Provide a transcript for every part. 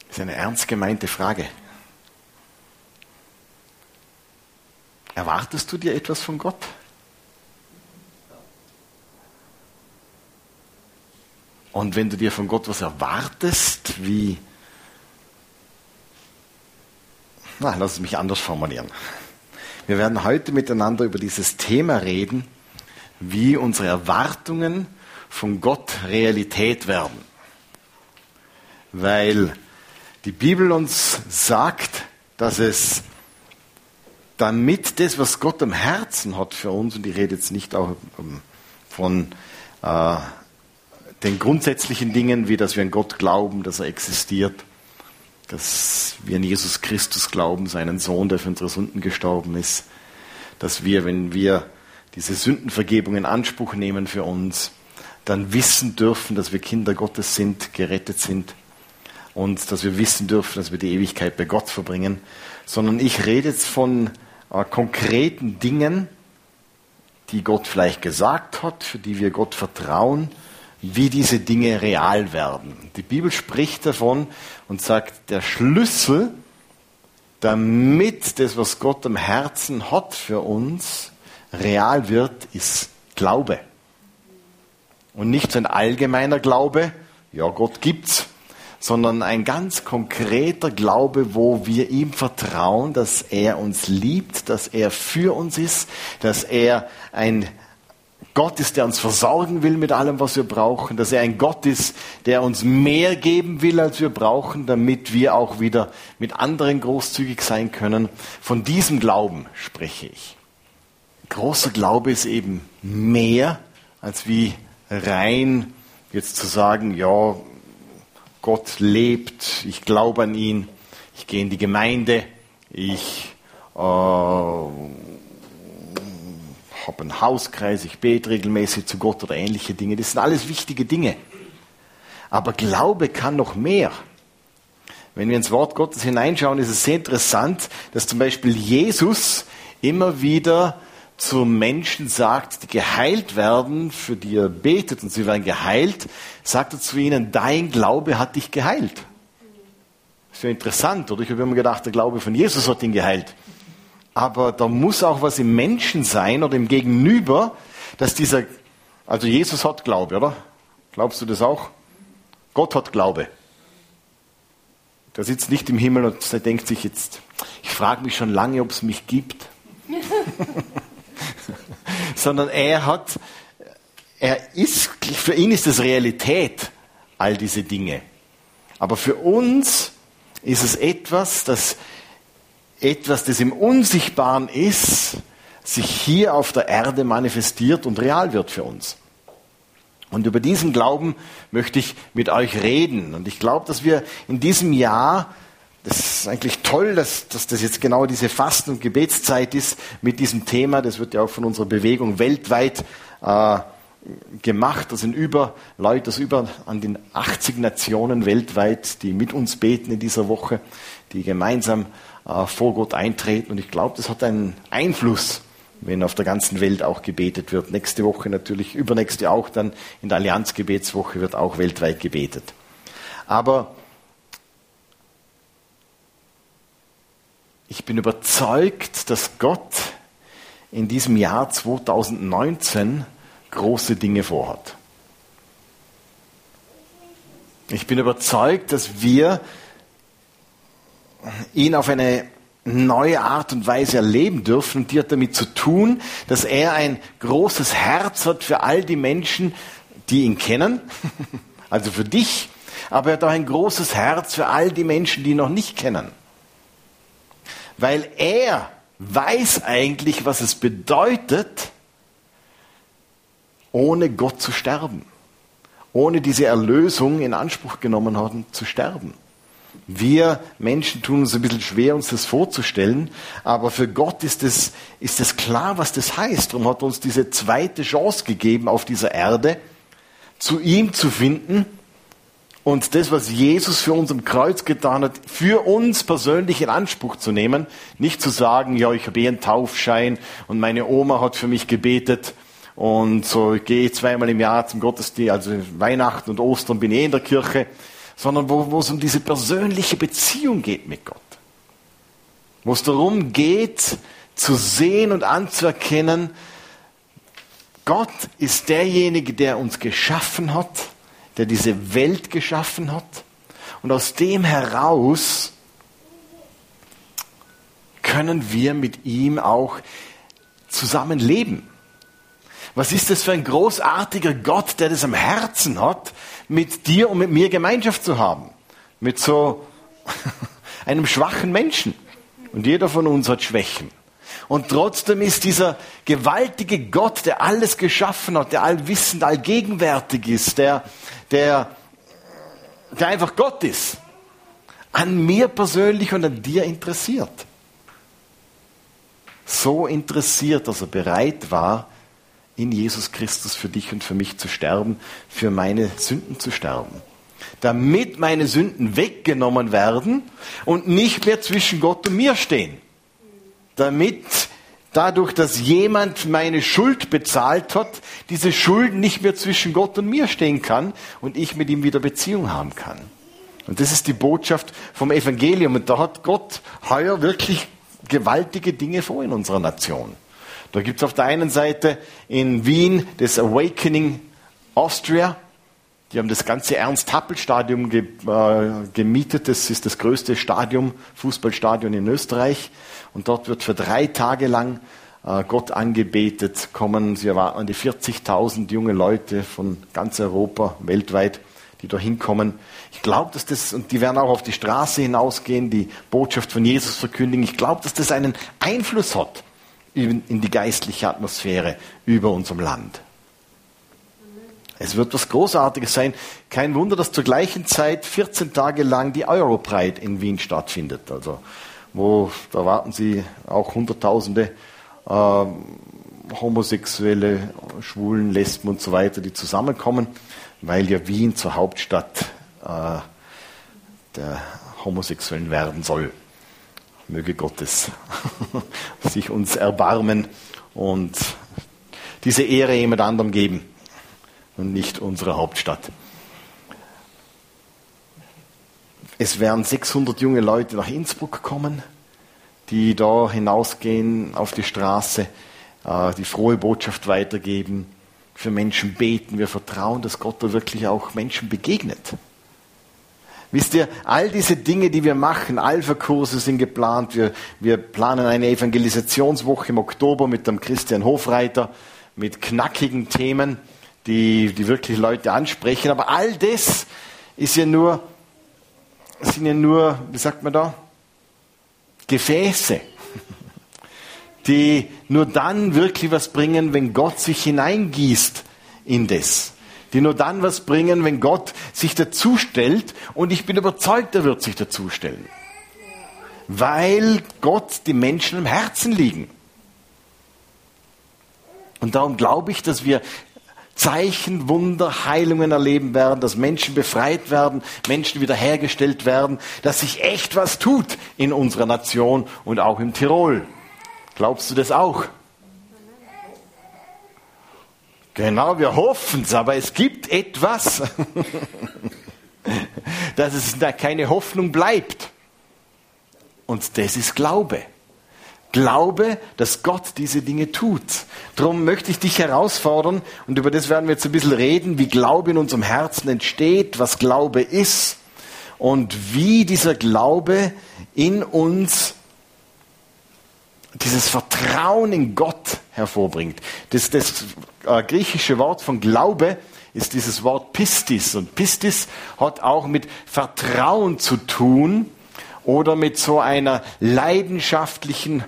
Das ist eine ernst gemeinte Frage. Erwartest du dir etwas von Gott? Und wenn du dir von Gott was erwartest, lass es mich anders formulieren. Wir werden heute miteinander über dieses Thema reden, wie unsere Erwartungen von Gott Realität werden. Weil die Bibel uns sagt, dass es damit das, was Gott am Herzen hat für uns, und ich rede jetzt nicht auch von den grundsätzlichen Dingen, wie dass wir an Gott glauben, dass er existiert, dass wir an Jesus Christus glauben, seinen Sohn, der für unsere Sünden gestorben ist, dass wir, wenn wir diese Sündenvergebung in Anspruch nehmen für uns, dann wissen dürfen, dass wir Kinder Gottes sind, gerettet sind und dass wir wissen dürfen, dass wir die Ewigkeit bei Gott verbringen, sondern ich rede jetzt von konkreten Dingen, die Gott vielleicht gesagt hat, für die wir Gott vertrauen, wie diese Dinge real werden. Die Bibel spricht davon und sagt, der Schlüssel, damit das, was Gott am Herzen hat für uns, real wird, ist Glaube. Und nicht so ein allgemeiner Glaube, ja, Gott gibt's, sondern ein ganz konkreter Glaube, wo wir ihm vertrauen, dass er uns liebt, dass er für uns ist, dass er ein Gott ist, der uns versorgen will mit allem, was wir brauchen, dass er ein Gott ist, der uns mehr geben will, als wir brauchen, damit wir auch wieder mit anderen großzügig sein können. Von diesem Glauben spreche ich. Großer Glaube ist eben mehr, als wie rein jetzt zu sagen, ja, Gott lebt, ich glaube an ihn, ich gehe in die Gemeinde, ich habe einen Hauskreis, ich bete regelmäßig zu Gott oder ähnliche Dinge. Das sind alles wichtige Dinge. Aber Glaube kann noch mehr. Wenn wir ins Wort Gottes hineinschauen, ist es sehr interessant, dass zum Beispiel Jesus immer wieder zu Menschen sagt, die geheilt werden, für die er betet und sie werden geheilt, sagt er zu ihnen, dein Glaube hat dich geheilt. Das ist ja interessant, oder? Ich habe immer gedacht, der Glaube von Jesus hat ihn geheilt. Aber da muss auch was im Menschen sein oder im Gegenüber, dass also Jesus hat Glaube, oder? Glaubst du das auch? Gott hat Glaube. Der sitzt nicht im Himmel und der denkt sich jetzt, ich frage mich schon lange, ob es mich gibt. Sondern für ihn ist es Realität, all diese Dinge. Aber für uns ist es etwas, das im Unsichtbaren ist, sich hier auf der Erde manifestiert und real wird für uns. Und über diesen Glauben möchte ich mit euch reden. Und ich glaube, dass wir in diesem Jahr, das ist eigentlich toll, dass das jetzt genau diese Fasten- und Gebetszeit ist mit diesem Thema. Das wird ja auch von unserer Bewegung weltweit gemacht. Das sind Leute aus über an den 80 Nationen weltweit, die mit uns beten in dieser Woche, die gemeinsam vor Gott eintreten. Und ich glaube, das hat einen Einfluss, wenn auf der ganzen Welt auch gebetet wird. Nächste Woche natürlich, übernächste auch, dann in der Allianzgebetswoche wird auch weltweit gebetet. Aber ich bin überzeugt, dass Gott in diesem Jahr 2019 große Dinge vorhat. Ich bin überzeugt, dass wir ihn auf eine neue Art und Weise erleben dürfen. Und die hat damit zu tun, dass er ein großes Herz hat für all die Menschen, die ihn kennen, also für dich, aber er hat auch ein großes Herz für all die Menschen, die ihn noch nicht kennen. Weil er weiß eigentlich, was es bedeutet, ohne Gott zu sterben. Ohne diese Erlösung in Anspruch genommen haben, zu sterben. Wir Menschen tun uns ein bisschen schwer, uns das vorzustellen, aber für Gott ist es klar, was das heißt. Darum hat er uns diese zweite Chance gegeben auf dieser Erde, zu ihm zu finden und das, was Jesus für uns am Kreuz getan hat, für uns persönlich in Anspruch zu nehmen. Nicht zu sagen, ja, ich habe einen Taufschein und meine Oma hat für mich gebetet und so ich gehe zweimal im Jahr zum Gottesdienst, also Weihnachten und Ostern bin ich in der Kirche, sondern wo es um diese persönliche Beziehung geht mit Gott. Wo es darum geht, zu sehen und anzuerkennen, Gott ist derjenige, der uns geschaffen hat, der diese Welt geschaffen hat. Und aus dem heraus können wir mit ihm auch zusammenleben. Was ist das für ein großartiger Gott, der das am Herzen hat, mit dir und mit mir Gemeinschaft zu haben? Mit so einem schwachen Menschen. Und jeder von uns hat Schwächen. Und trotzdem ist dieser gewaltige Gott, der alles geschaffen hat, der allwissend, allgegenwärtig ist, der einfach Gott ist, an mir persönlich und an dir interessiert. So interessiert, dass er bereit war, in Jesus Christus für dich und für mich zu sterben, für meine Sünden zu sterben. Damit meine Sünden weggenommen werden und nicht mehr zwischen Gott und mir stehen. Damit dadurch, dass jemand meine Schuld bezahlt hat, diese Schuld nicht mehr zwischen Gott und mir stehen kann und ich mit ihm wieder Beziehung haben kann. Und das ist die Botschaft vom Evangelium. Und da hat Gott heuer wirklich gewaltige Dinge vor in unserer Nation. Da gibt es auf der einen Seite in Wien das Awakening Austria. Die haben das ganze Ernst-Happel-Stadion gemietet. Das ist das größte Fußballstadion in Österreich. Und dort wird für 3 Tage lang Gott angebetet. Sie erwarten an die 40.000 junge Leute von ganz Europa, weltweit, die da hinkommen. Ich glaube, und die werden auch auf die Straße hinausgehen, die Botschaft von Jesus verkündigen. Ich glaube, dass das einen Einfluss hat in die geistliche Atmosphäre über unserem Land. Es wird was Großartiges sein. Kein Wunder, dass zur gleichen Zeit 14 Tage lang die Europride in Wien stattfindet. Also, da erwarten sie auch Hunderttausende Homosexuelle, Schwulen, Lesben und so weiter, die zusammenkommen, weil ja Wien zur Hauptstadt der Homosexuellen werden soll. Möge Gottes sich uns erbarmen und diese Ehre jemand anderem geben und nicht unserer Hauptstadt. Es werden 600 junge Leute nach Innsbruck kommen, die da hinausgehen auf die Straße, die frohe Botschaft weitergeben, für Menschen beten. Wir vertrauen, dass Gott da wirklich auch Menschen begegnet. Wisst ihr, all diese Dinge, die wir machen, Alpha-Kurse sind geplant, wir planen eine Evangelisationswoche im Oktober mit dem Christian Hofreiter, mit knackigen Themen, die wirklich Leute ansprechen. Aber all das sind ja nur, wie sagt man da, Gefäße, die nur dann wirklich was bringen, wenn Gott sich hineingießt in das. Die nur dann was bringen, wenn Gott sich dazustellt. Und ich bin überzeugt, er wird sich dazustellen. Weil Gott die Menschen im Herzen liegen. Und darum glaube ich, dass wir Zeichen, Wunder, Heilungen erleben werden, dass Menschen befreit werden, Menschen wiederhergestellt werden, dass sich echt was tut in unserer Nation und auch im Tirol. Glaubst du das auch? Genau, wir hoffen es, aber es gibt etwas, dass es da keine Hoffnung bleibt. Und das ist Glaube. Glaube, dass Gott diese Dinge tut. Darum möchte ich dich herausfordern, und über das werden wir jetzt ein bisschen reden, wie Glaube in unserem Herzen entsteht, was Glaube ist und wie dieser Glaube in uns dieses Vertrauen in Gott hervorbringt. Das griechische Wort von Glaube ist dieses Wort Pistis. Und Pistis hat auch mit Vertrauen zu tun oder mit so einer leidenschaftlichen,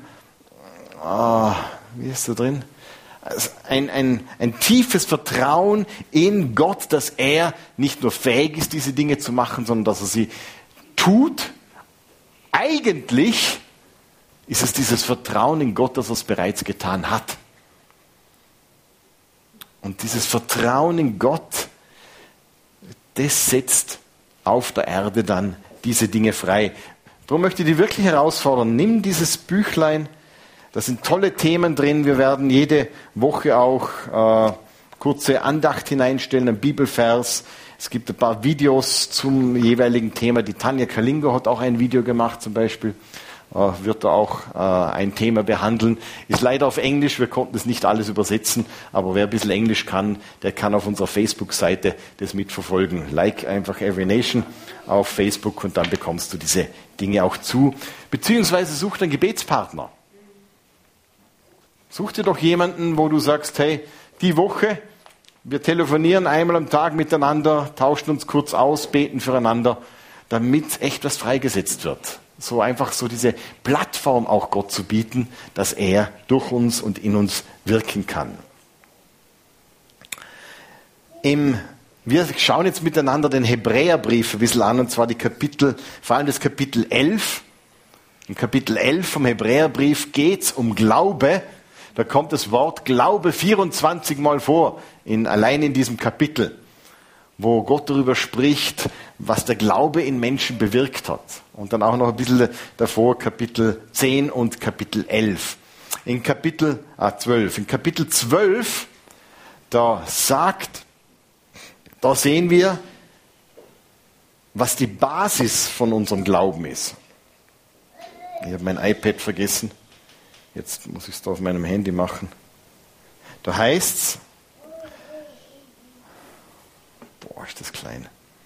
wie ist da drin? Ein tiefes Vertrauen in Gott, dass er nicht nur fähig ist, diese Dinge zu machen, sondern dass er sie tut. Eigentlich ist es dieses Vertrauen in Gott, dass er es bereits getan hat. Und dieses Vertrauen in Gott, das setzt auf der Erde dann diese Dinge frei. Darum möchte ich dich wirklich herausfordern, nimm dieses Büchlein, da sind tolle Themen drin, wir werden jede Woche auch kurze Andacht hineinstellen, einen Bibelvers. Es gibt ein paar Videos zum jeweiligen Thema. Die Tanja Kalingo hat auch ein Video gemacht zum Beispiel. Wird da auch ein Thema behandeln. Ist leider auf Englisch, wir konnten es nicht alles übersetzen, aber wer ein bisschen Englisch kann, der kann auf unserer Facebook-Seite das mitverfolgen. Like einfach Every Nation auf Facebook und dann bekommst du diese Dinge auch zu. Beziehungsweise such einen Gebetspartner. Such dir doch jemanden, wo du sagst, hey, die Woche, wir telefonieren einmal am Tag miteinander, tauschen uns kurz aus, beten füreinander, damit echt was freigesetzt wird. So einfach so diese Plattform auch Gott zu bieten, dass er durch uns und in uns wirken kann. Wir schauen jetzt miteinander den Hebräerbrief ein bisschen an, und zwar die Kapitel, vor allem das Kapitel 11. Im Kapitel 11 vom Hebräerbrief geht es um Glaube. Da kommt das Wort Glaube 24 Mal vor, allein in diesem Kapitel, wo Gott darüber spricht, was der Glaube in Menschen bewirkt hat. Und dann auch noch ein bisschen davor Kapitel 10 und Kapitel 11. In Kapitel 12. In Kapitel 12, da sehen wir, was die Basis von unserem Glauben ist. Ich habe mein iPad vergessen. Jetzt muss ich es da auf meinem Handy machen. Da heißt es, boah, ist das klein.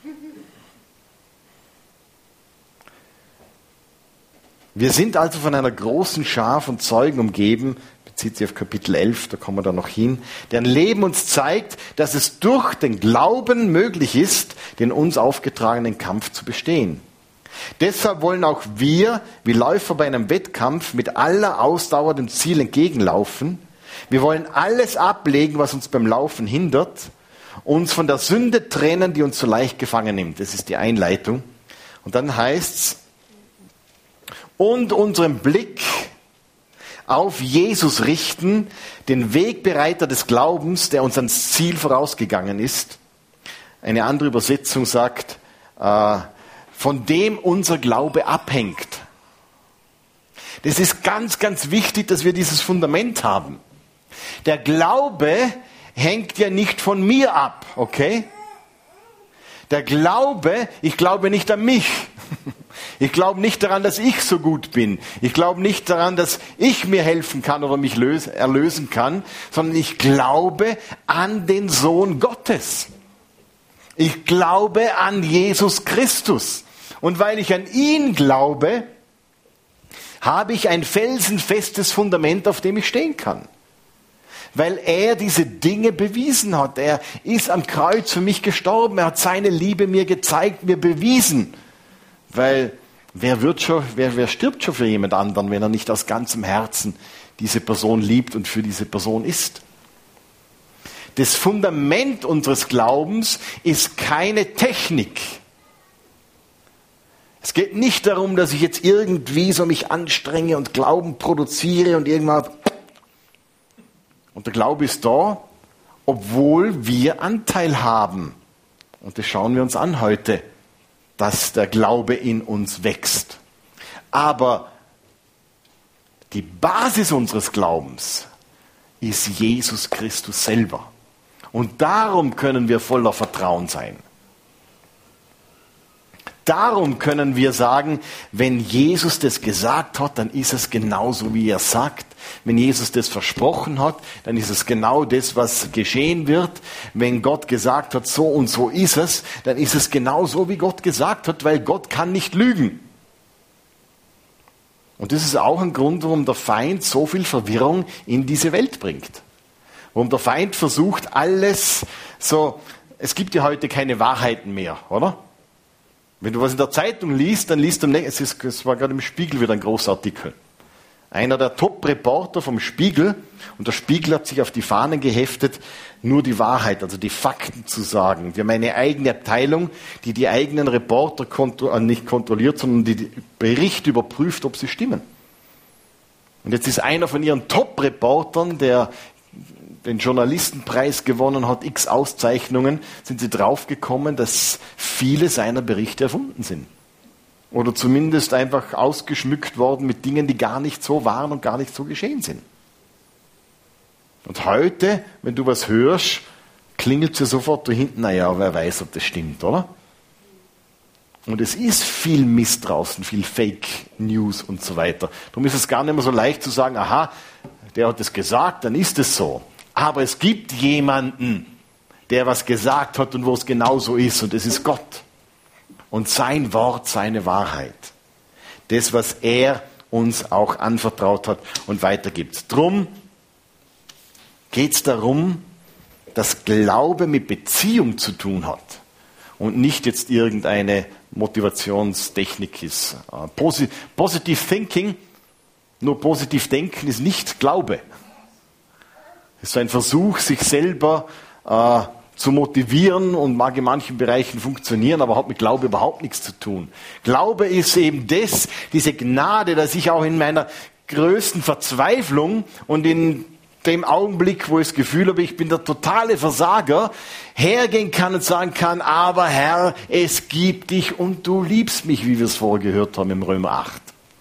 Wir sind also von einer großen Schar von Zeugen umgeben, bezieht sich auf Kapitel 11, da kommen wir dann noch hin, deren Leben uns zeigt, dass es durch den Glauben möglich ist, den uns aufgetragenen Kampf zu bestehen. Deshalb wollen auch wir, wie Läufer bei einem Wettkampf, mit aller Ausdauer dem Ziel entgegenlaufen. Wir wollen alles ablegen, was uns beim Laufen hindert, uns von der Sünde trennen, die uns so leicht gefangen nimmt. Das ist die Einleitung. Und dann heißt's, und unseren Blick auf Jesus richten, den Wegbereiter des Glaubens, der uns ans Ziel vorausgegangen ist. Eine andere Übersetzung sagt, von dem unser Glaube abhängt. Das ist ganz, ganz wichtig, dass wir dieses Fundament haben. Der Glaube hängt ja nicht von mir ab, okay? Der Glaube, ich glaube nicht an mich. Ich glaube nicht daran, dass ich so gut bin. Ich glaube nicht daran, dass ich mir helfen kann oder mich erlösen kann, sondern ich glaube an den Sohn Gottes. Ich glaube an Jesus Christus. Und weil ich an ihn glaube, habe ich ein felsenfestes Fundament, auf dem ich stehen kann. Weil er diese Dinge bewiesen hat. Er ist am Kreuz für mich gestorben. Er hat seine Liebe mir gezeigt, mir bewiesen. Weil wer stirbt schon für jemand anderen, wenn er nicht aus ganzem Herzen diese Person liebt und für diese Person ist? Das Fundament unseres Glaubens ist keine Technik. Es geht nicht darum, dass ich jetzt irgendwie so mich anstrenge und Glauben produziere und irgendwann. Und der Glaube ist da, obwohl wir Anteil haben. Und das schauen wir uns an heute, dass der Glaube in uns wächst. Aber die Basis unseres Glaubens ist Jesus Christus selber. Und darum können wir voller Vertrauen sein. Darum können wir sagen, wenn Jesus das gesagt hat, dann ist es genauso, wie er sagt. Wenn Jesus das versprochen hat, dann ist es genau das, was geschehen wird. Wenn Gott gesagt hat, so und so ist es, dann ist es genau so, wie Gott gesagt hat, weil Gott kann nicht lügen. Und das ist auch ein Grund, warum der Feind so viel Verwirrung in diese Welt bringt. Warum der Feind versucht, alles so, es gibt ja heute keine Wahrheiten mehr, oder? Wenn du was in der Zeitung liest, dann liest du es war gerade im Spiegel wieder ein Großartikel. Einer der Top-Reporter vom Spiegel, und der Spiegel hat sich auf die Fahnen geheftet, nur die Wahrheit, also die Fakten zu sagen. Wir haben eine eigene Abteilung, die eigenen Reporter nicht kontrolliert, sondern die Berichte überprüft, ob sie stimmen. Und jetzt ist einer von ihren Top-Reportern, der den Journalistenpreis gewonnen hat, x Auszeichnungen, sind sie draufgekommen, dass viele seiner Berichte erfunden sind. Oder zumindest einfach ausgeschmückt worden mit Dingen, die gar nicht so waren und gar nicht so geschehen sind. Und heute, wenn du was hörst, klingelt es ja sofort da hinten, naja, wer weiß, ob das stimmt, oder? Und es ist viel Mist draußen, viel Fake News und so weiter. Darum ist es gar nicht mehr so leicht zu sagen, aha, der hat es gesagt, dann ist es so. Aber es gibt jemanden, der was gesagt hat und wo es genauso ist, und es ist Gott. Und sein Wort, seine Wahrheit. Das, was er uns auch anvertraut hat und weitergibt. Drum geht es darum, dass Glaube mit Beziehung zu tun hat und nicht jetzt irgendeine Motivationstechnik ist. Positive Thinking, nur positiv denken ist nicht Glaube. Es ist ein Versuch, sich selber zu motivieren und mag in manchen Bereichen funktionieren, aber hat mit Glaube überhaupt nichts zu tun. Glaube ist eben diese Gnade, dass ich auch in meiner größten Verzweiflung und in dem Augenblick, wo ich das Gefühl habe, ich bin der totale Versager, hergehen kann und sagen kann, aber Herr, es gibt dich und du liebst mich, wie wir es vorher gehört haben im Römer 8.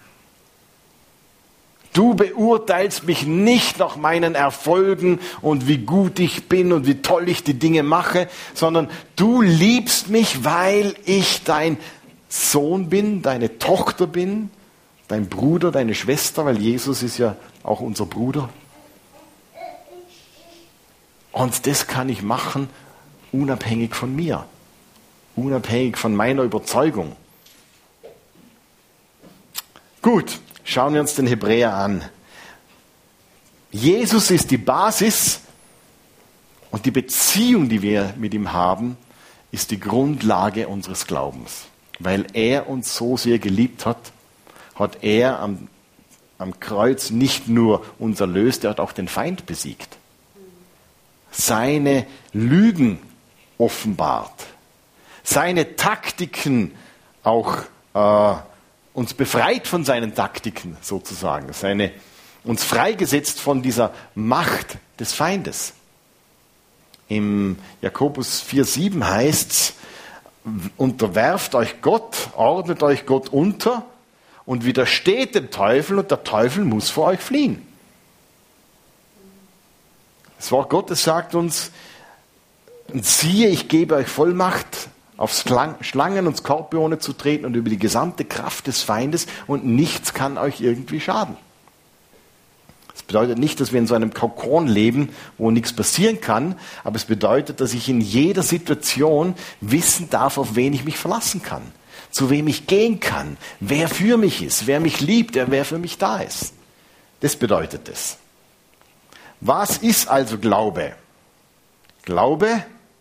Du beurteilst mich nicht nach meinen Erfolgen und wie gut ich bin und wie toll ich die Dinge mache, sondern du liebst mich, weil ich dein Sohn bin, deine Tochter bin, dein Bruder, deine Schwester, weil Jesus ist ja auch unser Bruder. Und das kann ich machen, unabhängig von mir, unabhängig von meiner Überzeugung. Gut, schauen wir uns den Hebräer an. Jesus ist die Basis und die Beziehung, die wir mit ihm haben, ist die Grundlage unseres Glaubens. Weil er uns so sehr geliebt hat, hat er am Kreuz nicht nur uns erlöst, er hat auch den Feind besiegt. Seine Lügen offenbart, seine Taktiken auch uns befreit von seinen Taktiken sozusagen, uns freigesetzt von dieser Macht des Feindes. Im Jakobus 4,7 heißt es, unterwerft euch Gott, ordnet euch Gott unter und widersteht dem Teufel und der Teufel muss vor euch fliehen. Das Wort Gottes sagt uns, und siehe, ich gebe euch Vollmacht, auf Schlangen und Skorpione zu treten und über die gesamte Kraft des Feindes und nichts kann euch irgendwie schaden. Das bedeutet nicht, dass wir in so einem Kokon leben, wo nichts passieren kann, aber es bedeutet, dass ich in jeder Situation wissen darf, auf wen ich mich verlassen kann, zu wem ich gehen kann, wer für mich ist, wer mich liebt, wer für mich da ist. Das bedeutet es. Was ist also Glaube? Glaube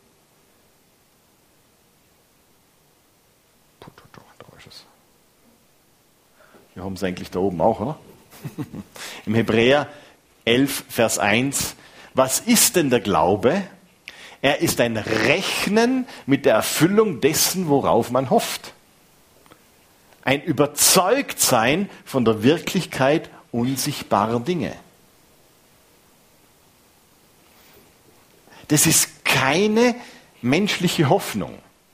wir haben es eigentlich da oben auch, oder? Im Hebräer 11, Vers 1. Was ist denn der Glaube? Er ist ein Rechnen mit der Erfüllung dessen, worauf man hofft. Ein Überzeugtsein von der Wirklichkeit unsichtbarer Dinge. Das ist keine menschliche Hoffnung.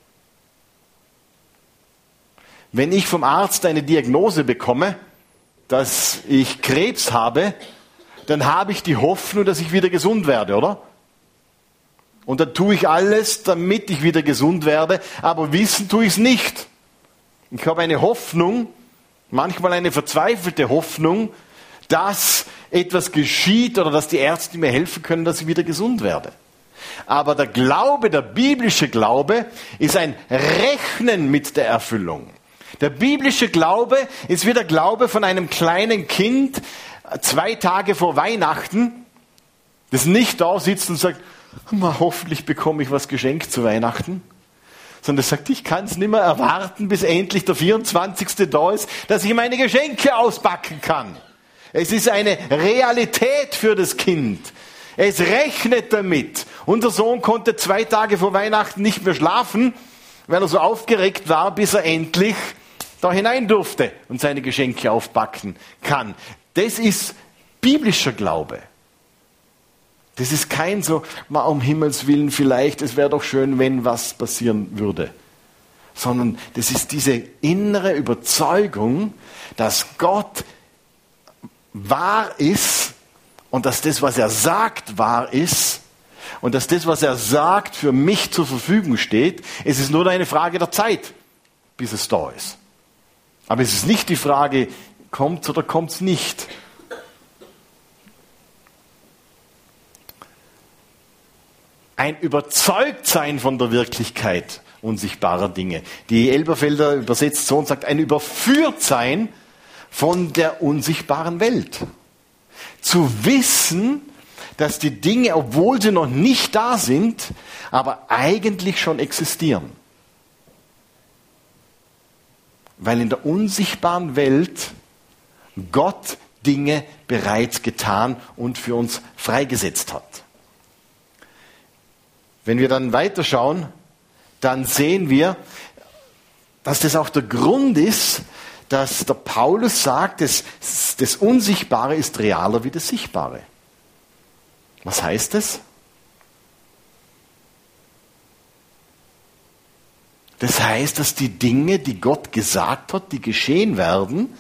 Wenn ich vom Arzt eine Diagnose bekomme, dass ich Krebs habe, dann habe ich die Hoffnung, dass ich wieder gesund werde, oder? Und dann tue ich alles, damit ich wieder gesund werde, aber wissen tue ich es nicht. Ich habe eine Hoffnung, manchmal eine verzweifelte Hoffnung, dass etwas geschieht oder dass die Ärzte mir helfen können, dass ich wieder gesund werde. Aber der Glaube, der biblische Glaube, ist ein Rechnen mit der Erfüllung. Der biblische Glaube ist wie der Glaube von einem kleinen Kind 2 Tage vor Weihnachten, das nicht da sitzt und sagt, hoffentlich bekomme ich was geschenkt zu Weihnachten. Sondern das sagt, ich kann es nicht mehr erwarten, bis endlich der 24. da ist, dass ich meine Geschenke auspacken kann. Es ist eine Realität für das Kind. Es rechnet damit. Unser Sohn konnte 2 Tage vor Weihnachten nicht mehr schlafen, weil er so aufgeregt war, bis er endlich da hinein durfte und seine Geschenke aufpacken kann. Das ist biblischer Glaube. Das ist kein so, um Himmels Willen vielleicht, es wäre doch schön, wenn was passieren würde. Sondern das ist diese innere Überzeugung, dass Gott wahr ist und dass das, was er sagt, wahr ist und dass das, was er sagt, für mich zur Verfügung steht. Es ist nur eine Frage der Zeit, bis es da ist. Aber es ist nicht die Frage, kommt es oder kommt es nicht. Ein Überzeugtsein von der Wirklichkeit unsichtbarer Dinge. Die Elberfelder übersetzt so und sagt, ein Überführtsein von der unsichtbaren Welt. Zu wissen, dass die Dinge, obwohl sie noch nicht da sind, aber eigentlich schon existieren. Weil in der unsichtbaren Welt Gott Dinge bereits getan und für uns freigesetzt hat. Wenn wir dann weiterschauen, dann sehen wir, dass das auch der Grund ist, dass der Paulus sagt, das Unsichtbare ist realer wie das Sichtbare. Was heißt das? Das heißt, dass die Dinge, die Gott gesagt hat, die geschehen werden,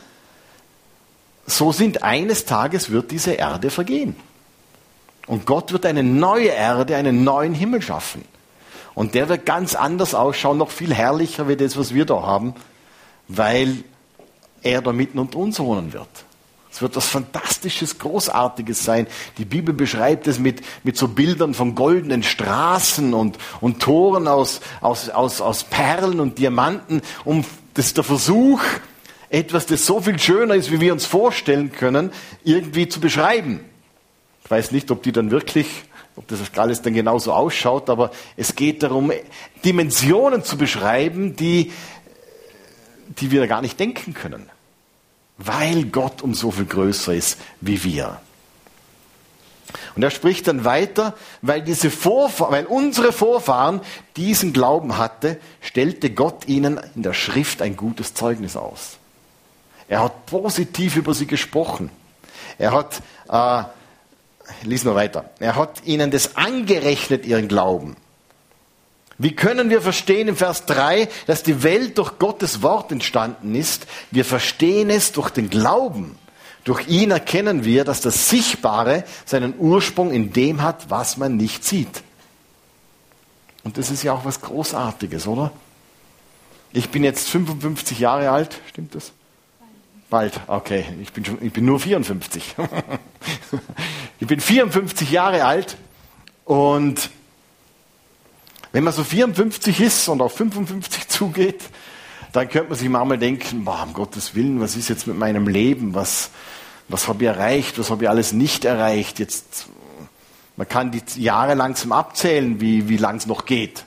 so sind, eines Tages wird diese Erde vergehen. Und Gott wird eine neue Erde, einen neuen Himmel schaffen. Und der wird ganz anders ausschauen, noch viel herrlicher wie das, was wir da haben, weil er da mitten unter uns wohnen wird. Es wird was Fantastisches, Großartiges sein. Die Bibel beschreibt es mit so Bildern von goldenen Straßen und Toren aus Perlen und Diamanten. Das ist der Versuch, etwas, das so viel schöner ist, wie wir uns vorstellen können, irgendwie zu beschreiben. Ich weiß nicht, ob das alles dann genauso ausschaut, aber es geht darum, Dimensionen zu beschreiben, die wir gar nicht denken können. Weil Gott um so viel größer ist wie wir. Und er spricht dann weiter, weil unsere Vorfahren diesen Glauben hatten, stellte Gott ihnen in der Schrift ein gutes Zeugnis aus. Er hat positiv über sie gesprochen. Er hat lies noch weiter. Er hat ihnen das angerechnet, ihren Glauben. Wie können wir verstehen im Vers 3, dass die Welt durch Gottes Wort entstanden ist? Wir verstehen es durch den Glauben. Durch ihn erkennen wir, dass das Sichtbare seinen Ursprung in dem hat, was man nicht sieht. Und das ist ja auch was Großartiges, oder? Ich bin jetzt 55 Jahre alt, stimmt das? Bald, okay. Ich bin nur 54. Ich bin 54 Jahre alt und wenn man so 54 ist und auf 55 zugeht, dann könnte man sich manchmal denken, um Gottes Willen, was ist jetzt mit meinem Leben? Was habe ich erreicht? Was habe ich alles nicht erreicht? Jetzt, man kann die Jahre langsam abzählen, wie lang es noch geht.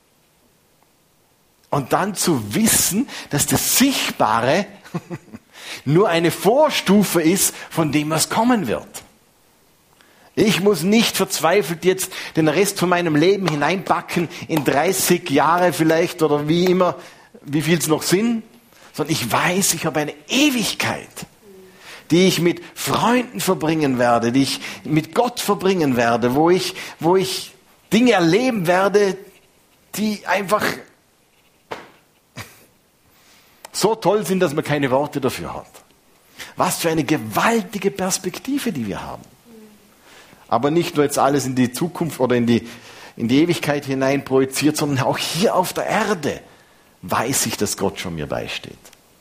Und dann zu wissen, dass das Sichtbare nur eine Vorstufe ist von dem, was kommen wird. Ich muss nicht verzweifelt jetzt den Rest von meinem Leben hineinpacken in 30 Jahre vielleicht oder wie immer, wie viel es noch sind, sondern ich weiß, ich habe eine Ewigkeit, die ich mit Freunden verbringen werde, die ich mit Gott verbringen werde, wo ich Dinge erleben werde, die einfach so toll sind, dass man keine Worte dafür hat. Was für eine gewaltige Perspektive, die wir haben. Aber nicht nur jetzt alles in die Zukunft oder in die Ewigkeit hinein projiziert, sondern auch hier auf der Erde weiß ich, dass Gott schon mir beisteht.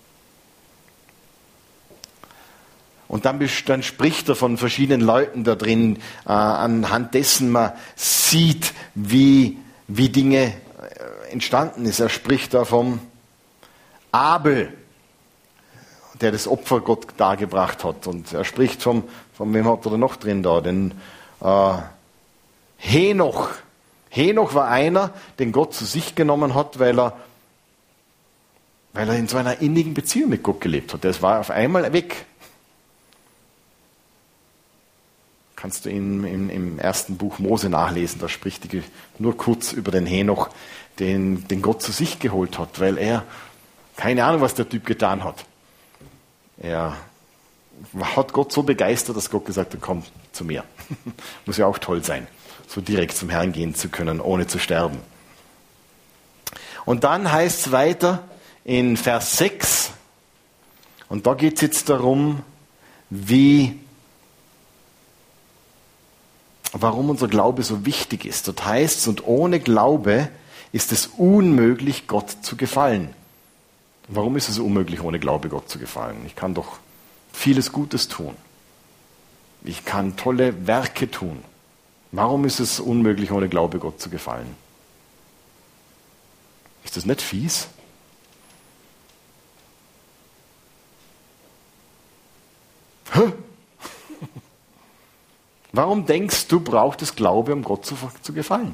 Und dann spricht er von verschiedenen Leuten da drin, anhand dessen man sieht, wie Dinge entstanden ist. Er spricht da vom Abel, der das Opfer Gott dargebracht hat. Und er spricht von wem hat er noch drin da? Den Henoch. Henoch war einer, den Gott zu sich genommen hat, weil er in so einer innigen Beziehung mit Gott gelebt hat. Der war auf einmal weg. Kannst du im ersten Buch Mose nachlesen, da spricht nur kurz über den Henoch, den Gott zu sich geholt hat, weil er, keine Ahnung, was der Typ getan hat. Er hat Gott so begeistert, dass Gott gesagt hat, komm zu mir. Muss ja auch toll sein, so direkt zum Herrn gehen zu können, ohne zu sterben. Und dann heißt es weiter in Vers 6, und da geht es jetzt darum, wie warum unser Glaube so wichtig ist. Dort heißt es, und ohne Glaube ist es unmöglich, Gott zu gefallen. Warum ist es unmöglich, ohne Glaube Gott zu gefallen? Ich kann doch vieles Gutes tun. Ich kann tolle Werke tun. Warum ist es unmöglich, ohne Glaube Gott zu gefallen? Ist das nicht fies? Hä? Warum denkst du, braucht es Glaube, um Gott zu gefallen?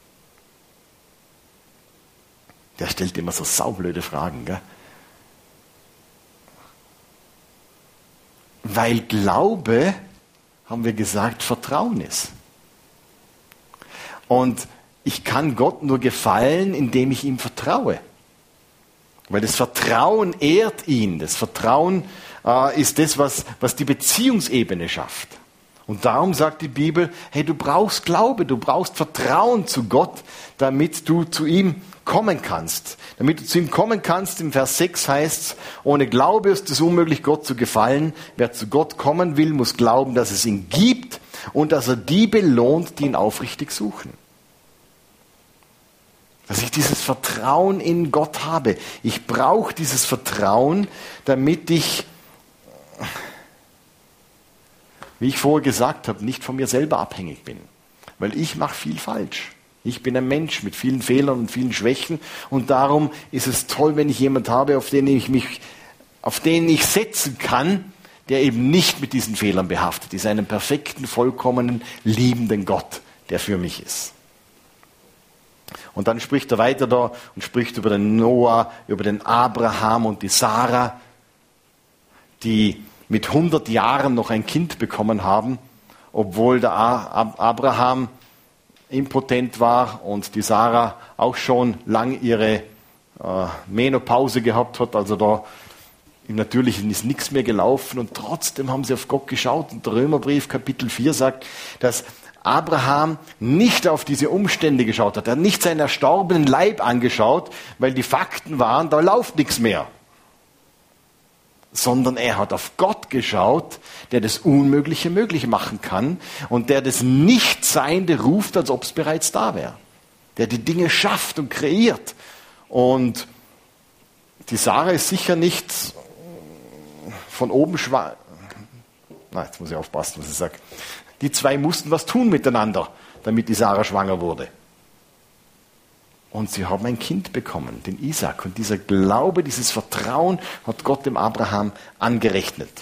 Der stellt immer so saublöde Fragen, gell? Weil Glaube, haben wir gesagt, Vertrauen ist. Und ich kann Gott nur gefallen, indem ich ihm vertraue. Weil das Vertrauen ehrt ihn. Das Vertrauen ist das, was die Beziehungsebene schafft. Und darum sagt die Bibel, hey, du brauchst Glaube, du brauchst Vertrauen zu Gott, damit du zu ihm kommen kannst. Damit du zu ihm kommen kannst, im Vers 6 heißt es, ohne Glaube ist es unmöglich, Gott zu gefallen. Wer zu Gott kommen will, muss glauben, dass es ihn gibt und dass er die belohnt, die ihn aufrichtig suchen. Dass ich dieses Vertrauen in Gott habe. Ich brauche dieses Vertrauen, damit ich, wie ich vorher gesagt habe, nicht von mir selber abhängig bin. Weil ich mache viel falsch. Ich bin ein Mensch mit vielen Fehlern und vielen Schwächen und darum ist es toll, wenn ich jemanden habe, auf den ich setzen kann, der eben nicht mit diesen Fehlern behaftet ist, einen perfekten, vollkommenen, liebenden Gott, der für mich ist. Und dann spricht er weiter da und spricht über den Noah, über den Abraham und die Sarah, die mit 100 Jahren noch ein Kind bekommen haben, obwohl der Abraham impotent war und die Sarah auch schon lang ihre Menopause gehabt hat, also da im Natürlichen ist nichts mehr gelaufen und trotzdem haben sie auf Gott geschaut und der Römerbrief Kapitel 4 sagt, dass Abraham nicht auf diese Umstände geschaut hat, er hat nicht seinen erstorbenen Leib angeschaut, weil die Fakten waren, da läuft nichts mehr. Sondern er hat auf Gott geschaut, der das Unmögliche möglich machen kann und der das Nichtseiende ruft, als ob es bereits da wäre. Der die Dinge schafft und kreiert. Und die Sarah ist sicher nicht von oben schwanger. Na, jetzt muss ich aufpassen, was ich sage. Die zwei mussten was tun miteinander, damit die Sarah schwanger wurde. Und sie haben ein Kind bekommen, den Isaac. Und dieser Glaube, dieses Vertrauen hat Gott dem Abraham angerechnet.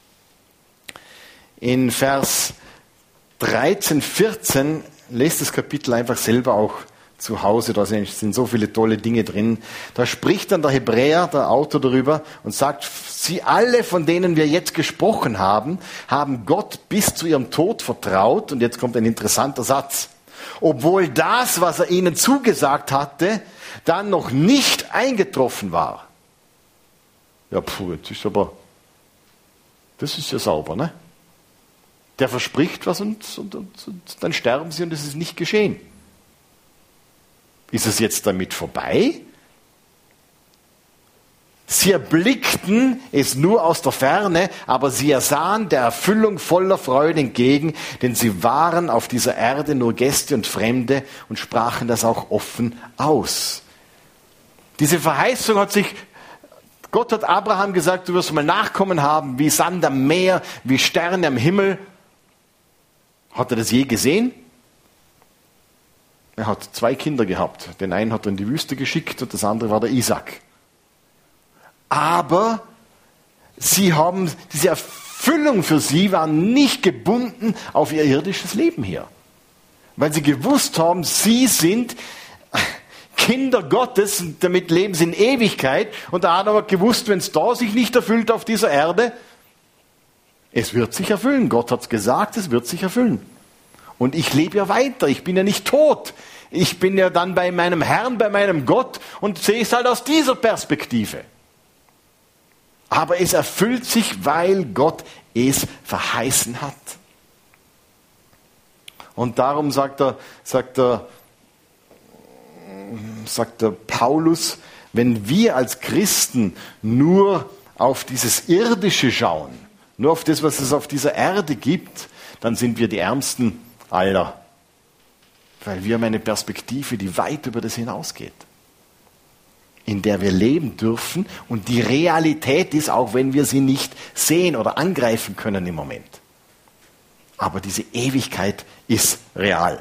In Vers 13, 14, lest das Kapitel einfach selber auch zu Hause, da sind so viele tolle Dinge drin. Da spricht dann der Hebräer, der Autor, darüber und sagt, sie alle, von denen wir jetzt gesprochen haben, haben Gott bis zu ihrem Tod vertraut. Und jetzt kommt ein interessanter Satz. Obwohl das, was er ihnen zugesagt hatte, dann noch nicht eingetroffen war. Ja, jetzt ist aber, das ist ja sauber, ne? Der verspricht was und dann sterben sie und es ist nicht geschehen. Ist es jetzt damit vorbei? Sie erblickten es nur aus der Ferne, aber sie ersahen der Erfüllung voller Freude entgegen, denn sie waren auf dieser Erde nur Gäste und Fremde und sprachen das auch offen aus. Diese Verheißung Gott hat Abraham gesagt, du wirst mal Nachkommen haben, wie Sand am Meer, wie Sterne am Himmel. Hat er das je gesehen? Er hat 2 Kinder gehabt. Den einen hat er in die Wüste geschickt und das andere war der Isaac. Aber diese Erfüllung für sie war nicht gebunden auf ihr irdisches Leben hier. Weil sie gewusst haben, sie sind Kinder Gottes und damit leben sie in Ewigkeit. Und der Adam hat gewusst, wenn es da sich nicht erfüllt auf dieser Erde, es wird sich erfüllen. Gott hat es gesagt, es wird sich erfüllen. Und ich lebe ja weiter, ich bin ja nicht tot. Ich bin ja dann bei meinem Herrn, bei meinem Gott und sehe es halt aus dieser Perspektive. Aber es erfüllt sich, weil Gott es verheißen hat. Und darum sagt der Paulus, wenn wir als Christen nur auf dieses Irdische schauen, nur auf das, was es auf dieser Erde gibt, dann sind wir die Ärmsten aller. Weil wir haben eine Perspektive, die weit über das hinausgeht. In der wir leben dürfen und die Realität ist, auch wenn wir sie nicht sehen oder angreifen können im Moment. Aber diese Ewigkeit ist real.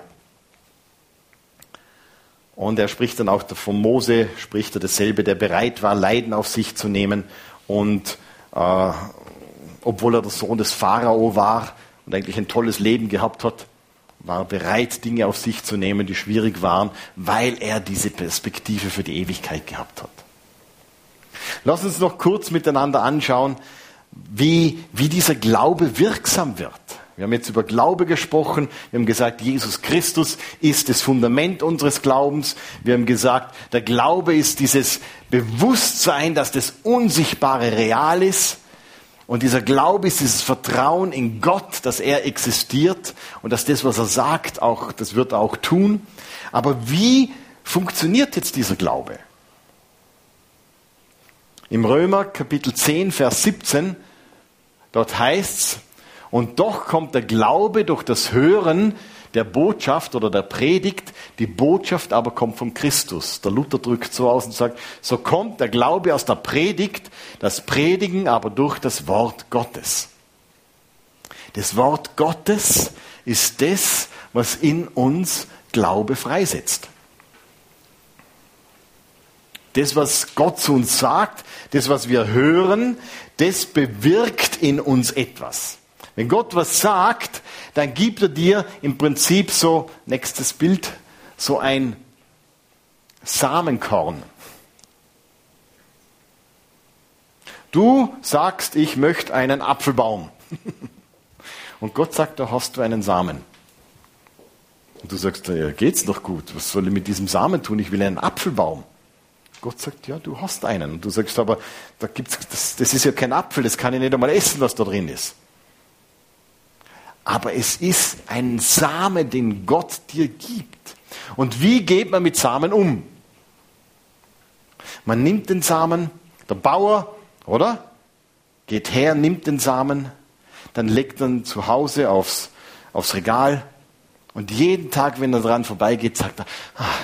Und er spricht dann auch von Mose, spricht er dasselbe, der bereit war, Leiden auf sich zu nehmen. Und obwohl er der Sohn des Pharao war und eigentlich ein tolles Leben gehabt hat, war er bereit, Dinge auf sich zu nehmen, die schwierig waren, weil er diese Perspektive für die Ewigkeit gehabt hat. Lass uns noch kurz miteinander anschauen, wie dieser Glaube wirksam wird. Wir haben jetzt über Glaube gesprochen. Wir haben gesagt, Jesus Christus ist das Fundament unseres Glaubens. Wir haben gesagt, der Glaube ist dieses Bewusstsein, dass das Unsichtbare real ist. Und dieser Glaube ist dieses Vertrauen in Gott, dass er existiert und dass das, was er sagt, auch, das wird er auch tun. Aber wie funktioniert jetzt dieser Glaube? Im Römer Kapitel 10, Vers 17, dort heißt's: Und doch kommt der Glaube durch das Hören der Botschaft oder der Predigt, die Botschaft aber kommt von Christus. Der Luther drückt so aus und sagt, so kommt der Glaube aus der Predigt, das Predigen aber durch das Wort Gottes. Das Wort Gottes ist das, was in uns Glaube freisetzt. Das, was Gott zu uns sagt, das, was wir hören, das bewirkt in uns etwas. Wenn Gott was sagt, dann gibt er dir im Prinzip so, nächstes Bild, so ein Samenkorn. Du sagst, ich möchte einen Apfelbaum. Und Gott sagt, da hast du einen Samen. Und du sagst, ja, geht's doch gut. Was soll ich mit diesem Samen tun? Ich will einen Apfelbaum. Gott sagt, ja, du hast einen. Und du sagst, aber da gibt's, das ist ja kein Apfel, das kann ich nicht einmal essen, was da drin ist. Aber es ist ein Same, den Gott dir gibt. Und wie geht man mit Samen um? Man nimmt den Samen, der Bauer, oder? Geht her, nimmt den Samen, dann legt er ihn zu Hause aufs Regal und jeden Tag, wenn er dran vorbeigeht, sagt er,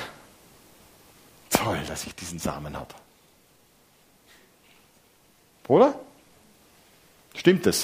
toll, dass ich diesen Samen habe. Oder? Stimmt es?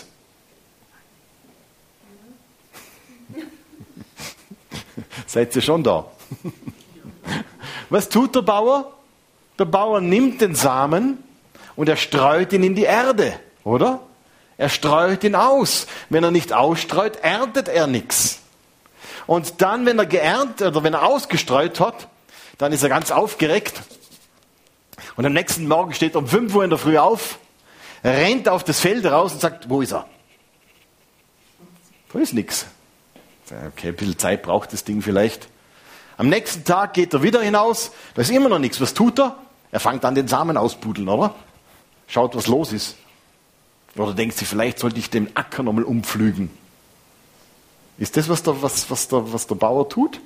Seid ihr schon da? Was tut der Bauer? Der Bauer nimmt den Samen und er streut ihn in die Erde, oder? Er streut ihn aus. Wenn er nicht ausstreut, erntet er nichts. Und dann, wenn er geerntet oder wenn er ausgestreut hat, dann ist er ganz aufgeregt. Und am nächsten Morgen steht er um 5 Uhr in der Früh auf, rennt auf das Feld raus und sagt, wo ist er? Da ist nichts. Okay, ein bisschen Zeit braucht das Ding vielleicht. Am nächsten Tag geht er wieder hinaus, da ist immer noch nichts. Was tut er? Er fängt an, den Samen ausbudeln, oder? Schaut, was los ist. Oder denkt sich, vielleicht sollte ich den Acker nochmal umpflügen. Ist das, was der Bauer tut?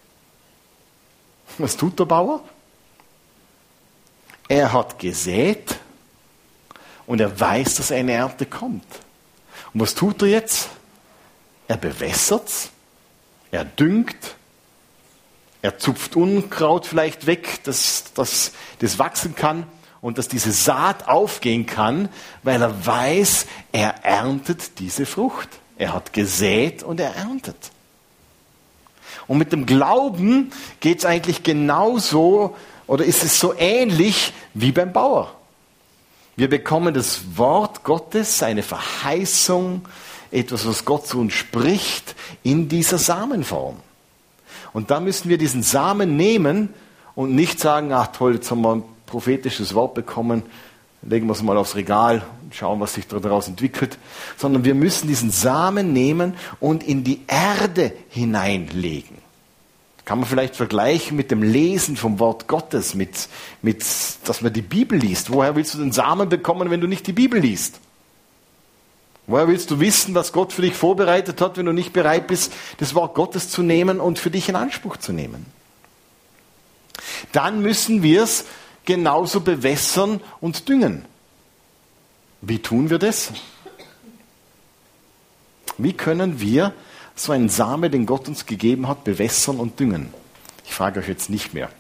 Was tut der Bauer? Er hat gesät und er weiß, dass eine Ernte kommt. Und was tut er jetzt? Er bewässert's, er düngt, er zupft Unkraut vielleicht weg, dass das wachsen kann und dass diese Saat aufgehen kann, weil er weiß, er erntet diese Frucht. Er hat gesät und er erntet. Und mit dem Glauben geht es eigentlich genauso, oder ist es so ähnlich wie beim Bauer. Wir bekommen das Wort Gottes, eine Verheißung, etwas, was Gott zu uns spricht, in dieser Samenform. Und da müssen wir diesen Samen nehmen und nicht sagen, ach toll, jetzt haben wir ein prophetisches Wort bekommen, legen wir es mal aufs Regal und schauen, was sich daraus entwickelt. Sondern wir müssen diesen Samen nehmen und in die Erde hineinlegen. Kann man vielleicht vergleichen mit dem Lesen vom Wort Gottes, dass man die Bibel liest. Woher willst du den Samen bekommen, wenn du nicht die Bibel liest? Woher willst du wissen, was Gott für dich vorbereitet hat, wenn du nicht bereit bist, das Wort Gottes zu nehmen und für dich in Anspruch zu nehmen? Dann müssen wir es genauso bewässern und düngen. Wie tun wir das? Wie können wir so einen Same, den Gott uns gegeben hat, bewässern und düngen? Ich frage euch jetzt nicht mehr,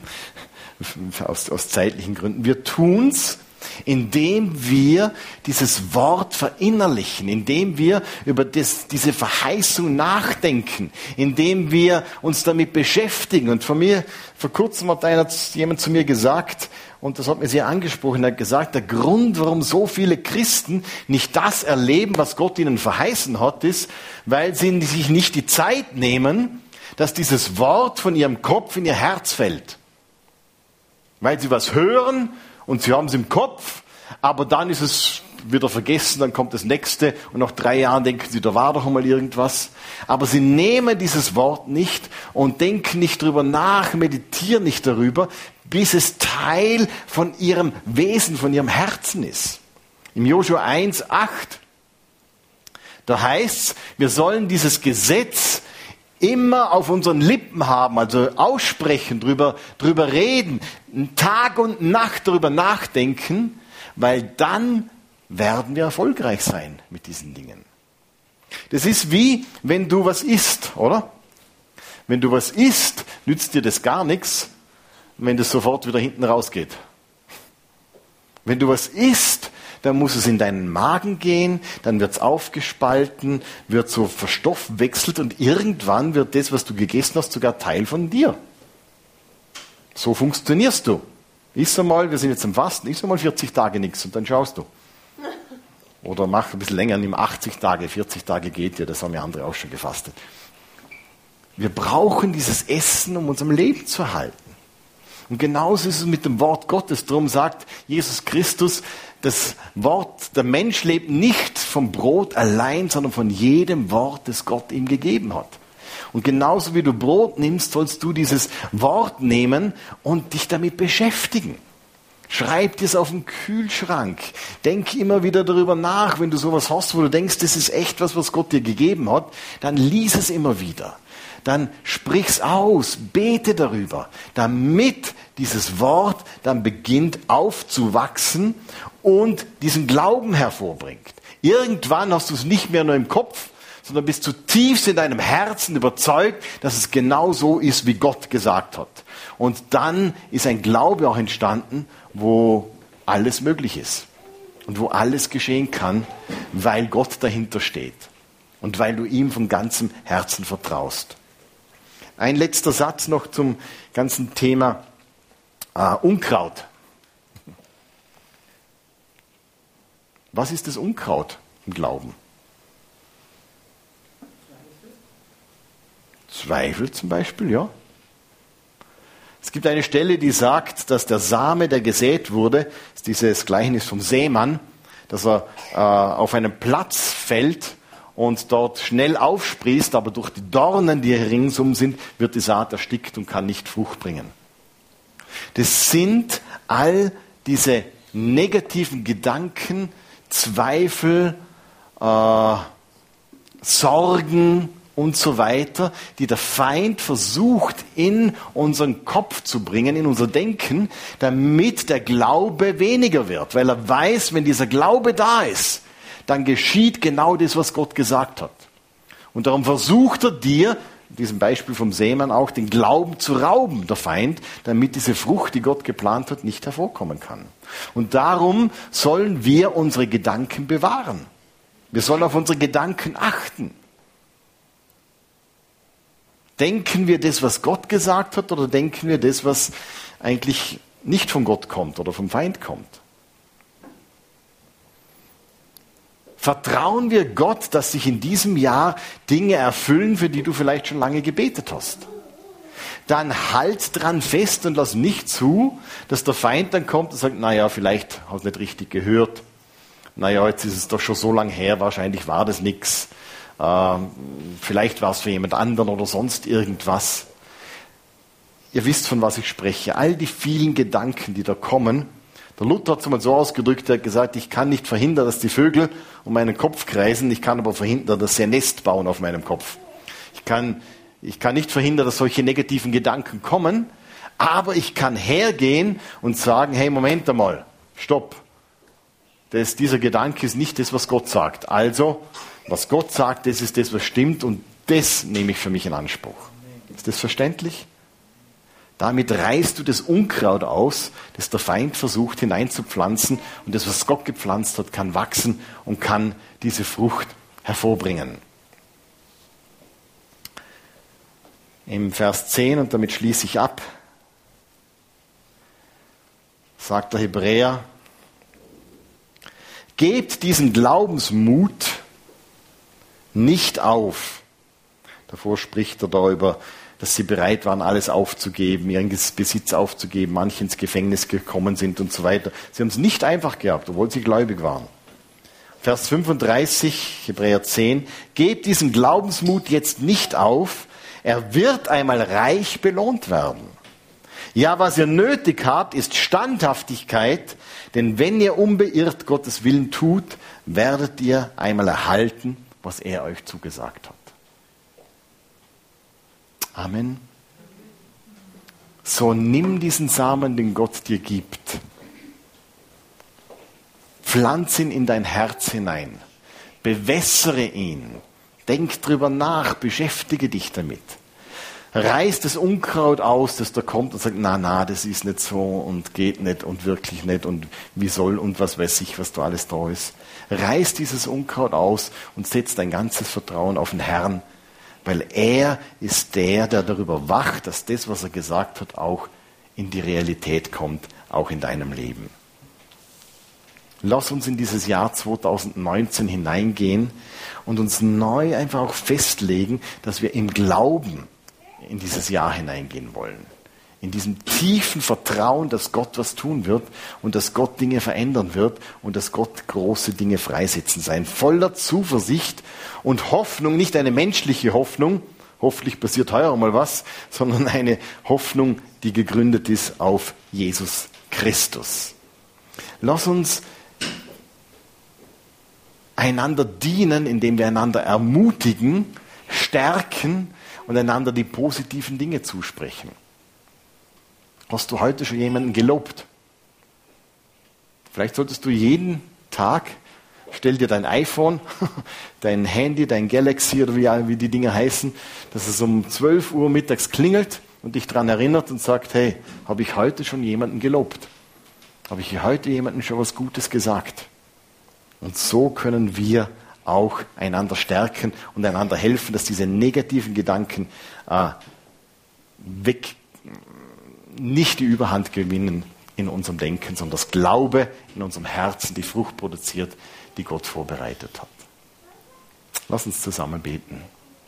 aus zeitlichen Gründen. Wir tun's, indem wir dieses Wort verinnerlichen, indem wir über diese Verheißung nachdenken, indem wir uns damit beschäftigen. Und vor kurzem hat jemand zu mir gesagt, und das hat mir sehr angesprochen, er hat gesagt, der Grund, warum so viele Christen nicht das erleben, was Gott ihnen verheißen hat, ist, weil sie sich nicht die Zeit nehmen, dass dieses Wort von ihrem Kopf in ihr Herz fällt. Weil sie was hören und sie haben es im Kopf, aber dann ist es wieder vergessen, dann kommt das nächste und nach 3 Jahren denken sie, da war doch einmal irgendwas. Aber sie nehmen dieses Wort nicht und denken nicht drüber nach, meditieren nicht darüber, bis es Teil von ihrem Wesen, von ihrem Herzen ist. Im Josua 1,8, da heißt es, wir sollen dieses Gesetz immer auf unseren Lippen haben, also aussprechen, drüber reden, Tag und Nacht darüber nachdenken, weil dann werden wir erfolgreich sein mit diesen Dingen. Das ist wie, wenn du was isst, oder? Wenn du was isst, nützt dir das gar nichts, wenn das sofort wieder hinten rausgeht. Wenn du was isst, dann muss es in deinen Magen gehen, dann wird es aufgespalten, wird so verstoffwechselt und irgendwann wird das, was du gegessen hast, sogar Teil von dir. So funktionierst du. Iss einmal, wir sind jetzt am Fasten, iss einmal 40 Tage nichts und dann schaust du. Oder mach ein bisschen länger, nimm 80 Tage, 40 Tage geht ja, das haben ja andere auch schon gefastet. Wir brauchen dieses Essen, um uns am Leben zu halten. Und genauso ist es mit dem Wort Gottes. Darum sagt Jesus Christus, das Wort, der Mensch lebt nicht vom Brot allein, sondern von jedem Wort, das Gott ihm gegeben hat. Und genauso wie du Brot nimmst, sollst du dieses Wort nehmen und dich damit beschäftigen. Schreib dir es auf den Kühlschrank. Denk immer wieder darüber nach, wenn du sowas hast, wo du denkst, das ist echt was Gott dir gegeben hat, dann lies es immer wieder. Dann sprich's aus, bete darüber, damit dieses Wort dann beginnt aufzuwachsen und diesen Glauben hervorbringt. Irgendwann hast du es nicht mehr nur im Kopf, sondern bist zutiefst in deinem Herzen überzeugt, dass es genau so ist, wie Gott gesagt hat. Und dann ist ein Glaube auch entstanden, wo alles möglich ist und wo alles geschehen kann, weil Gott dahinter steht und weil du ihm von ganzem Herzen vertraust. Ein letzter Satz noch zum ganzen Thema Unkraut. Was ist das Unkraut im Glauben? Zweifel zum Beispiel, ja. Es gibt eine Stelle, die sagt, dass der Same, der gesät wurde, ist dieses Gleichnis vom Sämann, dass er auf einen Platz fällt und dort schnell aufsprießt, aber durch die Dornen, die ringsum sind, wird die Saat erstickt und kann nicht Frucht bringen. Das sind all diese negativen Gedanken, Zweifel, Sorgen und so weiter, die der Feind versucht in unseren Kopf zu bringen, in unser Denken, damit der Glaube weniger wird. Weil er weiß, wenn dieser Glaube da ist, dann geschieht genau das, was Gott gesagt hat. Und darum versucht er dir, in diesem Beispiel vom Sämann auch, den Glauben zu rauben, der Feind, damit diese Frucht, die Gott geplant hat, nicht hervorkommen kann. Und darum sollen wir unsere Gedanken bewahren. Wir sollen auf unsere Gedanken achten. Denken wir das, was Gott gesagt hat, oder denken wir das, was eigentlich nicht von Gott kommt oder vom Feind kommt? Vertrauen wir Gott, dass sich in diesem Jahr Dinge erfüllen, für die du vielleicht schon lange gebetet hast? Dann halt dran fest und lass nicht zu, dass der Feind dann kommt und sagt, naja, vielleicht hast du nicht richtig gehört. Naja, jetzt ist es doch schon so lange her, wahrscheinlich war das nichts. Vielleicht war es für jemand anderen oder sonst irgendwas. Ihr wisst, von was ich spreche. All die vielen Gedanken, die da kommen. Der Luther hat es mal so ausgedrückt, er hat gesagt, ich kann nicht verhindern, dass die Vögel um meinen Kopf kreisen, ich kann aber verhindern, dass sie ein Nest bauen auf meinem Kopf. Ich kann nicht verhindern, dass solche negativen Gedanken kommen, aber ich kann hergehen und sagen, hey, Moment einmal, stopp. Dieser Gedanke ist nicht das, was Gott sagt. Also, was Gott sagt, das ist das, was stimmt und Das nehme ich für mich in Anspruch. Ist das verständlich? Damit reißt du das Unkraut aus, das der Feind versucht hineinzupflanzen. Und das, was Gott gepflanzt hat, kann wachsen und kann diese Frucht hervorbringen. Im Vers 10, und damit schließe ich ab, sagt der Hebräer, gebt diesen Glaubensmut nicht auf. Davor spricht er darüber, dass sie bereit waren, alles aufzugeben, ihren Besitz aufzugeben, manche ins Gefängnis gekommen sind und so weiter. Sie haben es nicht einfach gehabt, obwohl sie gläubig waren. Vers 35, Hebräer 10, gebt diesen Glaubensmut jetzt nicht auf, er wird einmal reich belohnt werden. Ja, was ihr nötig habt, ist Standhaftigkeit, denn wenn ihr unbeirrt Gottes Willen tut, werdet ihr einmal erhalten, was er euch zugesagt hat. Amen. So nimm diesen Samen, den Gott dir gibt. Pflanz ihn in dein Herz hinein. Bewässere ihn. Denk drüber nach, beschäftige dich damit. Reiß das Unkraut aus, das da kommt und sagt, na, das ist nicht so und geht nicht und wirklich nicht und wie soll und was weiß ich, was da alles da ist. Reiß dieses Unkraut aus und setz dein ganzes Vertrauen auf den Herrn, weil er ist der darüber wacht, dass das, was er gesagt hat, auch in die Realität kommt, auch in deinem Leben. Lass uns in dieses Jahr 2019 hineingehen und uns neu einfach auch festlegen, dass wir im Glauben in dieses Jahr hineingehen wollen. In diesem tiefen Vertrauen, dass Gott was tun wird und dass Gott Dinge verändern wird und dass Gott große Dinge freisetzen sein. Voller Zuversicht und Hoffnung, nicht eine menschliche Hoffnung, hoffentlich passiert heuer mal was, sondern eine Hoffnung, die gegründet ist auf Jesus Christus. Lass uns einander dienen, indem wir einander ermutigen, stärken und einander die positiven Dinge zusprechen. Hast du heute schon jemanden gelobt? Vielleicht solltest du jeden Tag, stell dir dein iPhone, dein Handy, dein Galaxy oder wie die Dinge heißen, dass es um 12 Uhr mittags klingelt und dich daran erinnert und sagt, hey, habe ich heute schon jemanden gelobt? Habe ich heute jemandem schon was Gutes gesagt? Und so können wir auch einander stärken und einander helfen, dass diese negativen Gedanken nicht die Überhand gewinnen in unserem Denken, sondern das Glaube in unserem Herzen die Frucht produziert, die Gott vorbereitet hat. Lass uns zusammen beten.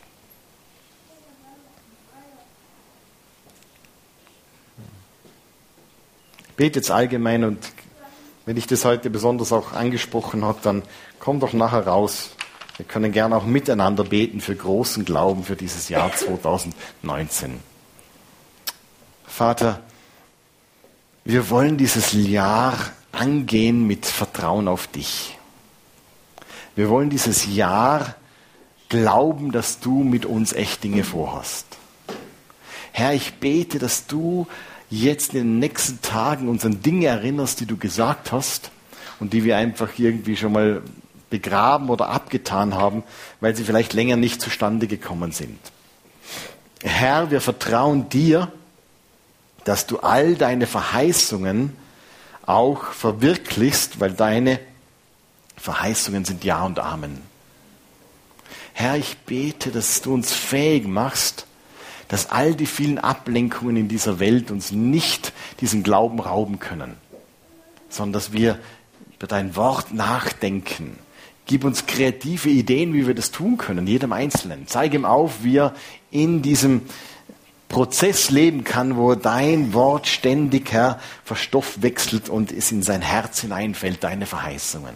Ich bete jetzt allgemein und wenn ich das heute besonders auch angesprochen habe, dann komm doch nachher raus. Wir können gerne auch miteinander beten für großen Glauben für dieses Jahr 2019. Vater, wir wollen dieses Jahr angehen mit Vertrauen auf dich. Wir wollen dieses Jahr glauben, dass du mit uns echt Dinge vorhast. Herr, ich bete, dass du jetzt in den nächsten Tagen uns an Dinge erinnerst, die du gesagt hast und die wir einfach irgendwie schon mal begraben oder abgetan haben, weil sie vielleicht länger nicht zustande gekommen sind. Herr, wir vertrauen dir, dass du all deine Verheißungen auch verwirklichst, weil deine Verheißungen sind Ja und Amen. Herr, ich bete, dass du uns fähig machst, dass all die vielen Ablenkungen in dieser Welt uns nicht diesen Glauben rauben können, sondern dass wir über dein Wort nachdenken. Gib uns kreative Ideen, wie wir das tun können, jedem Einzelnen. Zeig ihm auf, wie er in diesem Prozess leben kann, wo dein Wort ständig, Herr, verstoffwechselt und es in sein Herz hineinfällt, deine Verheißungen.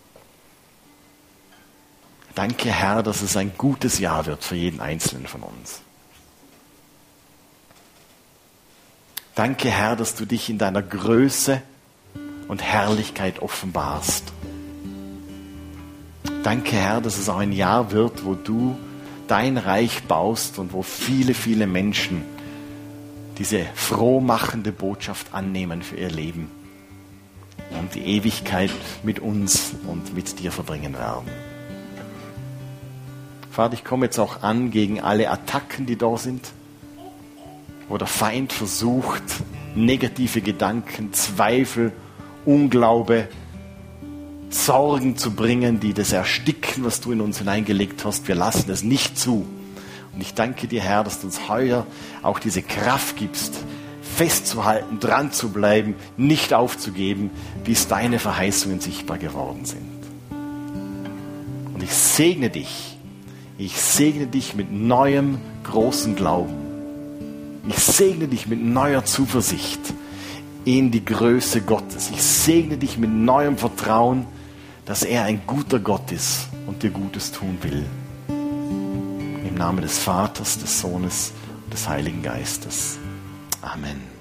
Danke, Herr, dass es ein gutes Jahr wird für jeden Einzelnen von uns. Danke, Herr, dass du dich in deiner Größe und Herrlichkeit offenbarst. Danke, Herr, dass es auch ein Jahr wird, wo du dein Reich baust und wo viele, viele Menschen diese frohmachende Botschaft annehmen für ihr Leben und die Ewigkeit mit uns und mit dir verbringen werden. Vater, ich komme jetzt auch an gegen alle Attacken, die da sind, wo der Feind versucht, negative Gedanken, Zweifel, Unglaube, Sorgen zu bringen, die das ersticken, was du in uns hineingelegt hast. Wir lassen es nicht zu. Und ich danke dir, Herr, dass du uns heuer auch diese Kraft gibst, festzuhalten, dran zu bleiben, nicht aufzugeben, bis deine Verheißungen sichtbar geworden sind. Und ich segne dich mit neuem großen Glauben. Ich segne dich mit neuer Zuversicht in die Größe Gottes. Ich segne dich mit neuem Vertrauen, dass er ein guter Gott ist und dir Gutes tun will. Im Namen des Vaters, des Sohnes und des Heiligen Geistes. Amen.